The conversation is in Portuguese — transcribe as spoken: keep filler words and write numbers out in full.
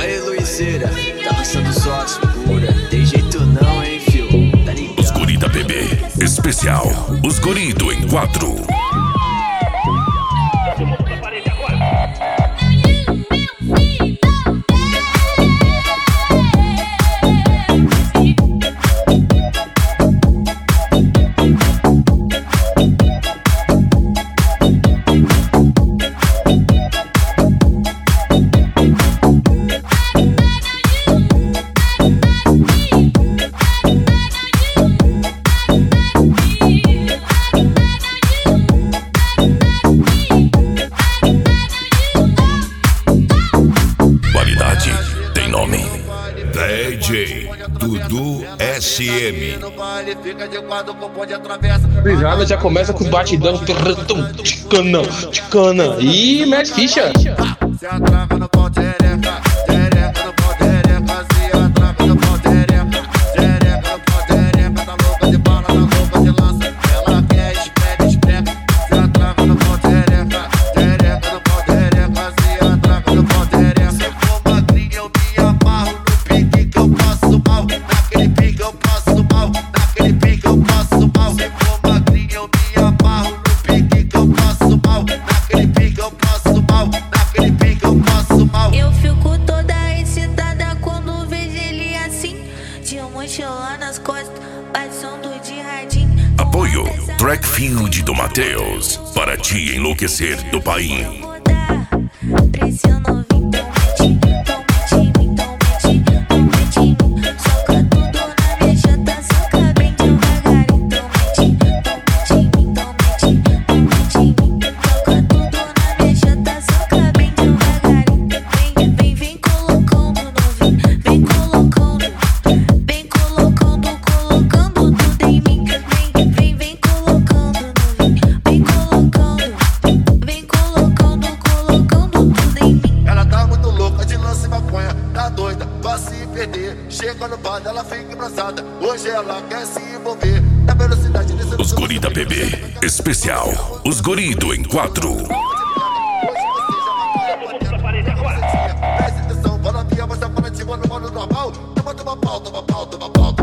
aí, Luizeira, tá lançando só as pura. Tem jeito não, hein, fio? Tá ligado? Os guri da P B, especial, os guri do em quatro. D J Dudu S M. Brisada já começa com batidão, ticana, ticana e mete ficha. Se atraca no pau, tereca, tereca no pau, tereca, se atraca no pau, tereca, tereca no pau, tereca, tá louca de bala, tá louca de lança, ela quer esprega, esprega, se atraca no pau, tereca, tereca no pau, tereca, se atraca no pau, tereca. Se for magrinha eu me amarro no pique que eu passo mal, naquele pique eu passo mal, naquele pique eu passo mal. Se for magrinha eu me amarro no pique que eu passo mal, naquele pique eu passo mal, naquele pique eu passo mal. Eu fico toda excitada quando vejo ele assim, de mochila nas costas, passando de radinho. Apoio Trackfield do Matheus, para te enlouquecer do país. Preciso novinho, então mete, então mete em mim, então mete, então mete em mim. Soca tudo na minha janta, soca bem devagar. Então mete, então mete em mim, então mete, então mete em mim. Soca tudo na minha janta, soca bem devagar. Vem, vem, vem colocando novinho, vem colocando, vem colocando, colocando tudo em mim. Vem, vem, vem colocando novinho, vem colocando, vem colocando, colocando tudo em mim. Ela tá muito louca de lance e maconha, tá doida, vai se perder. Chega no bar, ela fica embraçada. Hoje ela quer se envolver na velocidade desse. Os guri da P B, especial, os guri do em quatro. Presta atenção, fala minha, mas tá para de igual no modo normal. Toma, toma pau, toma pau, toma pau.